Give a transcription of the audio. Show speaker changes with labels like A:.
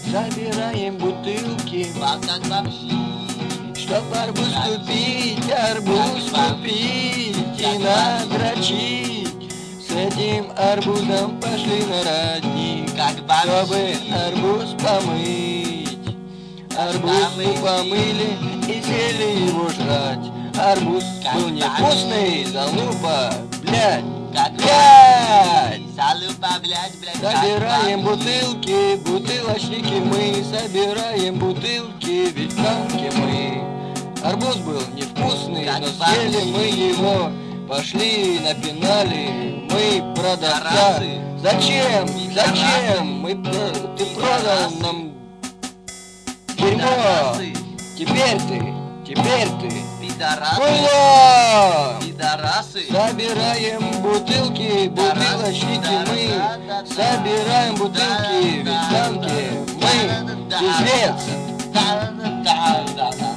A: Собираем бутылки,
B: как бомжи.
A: чтоб арбуз купить и надрочить. С этим арбузом пошли на родник,
B: Как
A: чтобы
B: бомжи.
A: арбуз помыть. Арбуз мы помыли и сели его жрать. Арбуз был невкусный, залупа, блядь,
B: Как
A: блядь.
B: залупа, блядь,
A: Собираем бутылки, бутылочники мы, собираем бутылки, ведь танки мы. Арбуз был невкусный,
B: Как
A: но съели
B: бомжи.
A: мы его, пошли напинали мы продавца.
B: Пидорасы.
A: Зачем?
B: Пидорасы.
A: Зачем? Ты продал нам дерьмо.
B: Пидорасы.
A: Теперь ты
B: Пидорасы.
A: хуйло!
B: Пидорасы.
A: Собираем бутылки, бутылочники мы, собираем бутылки, ведь танки мы, пиздец.
B: Да.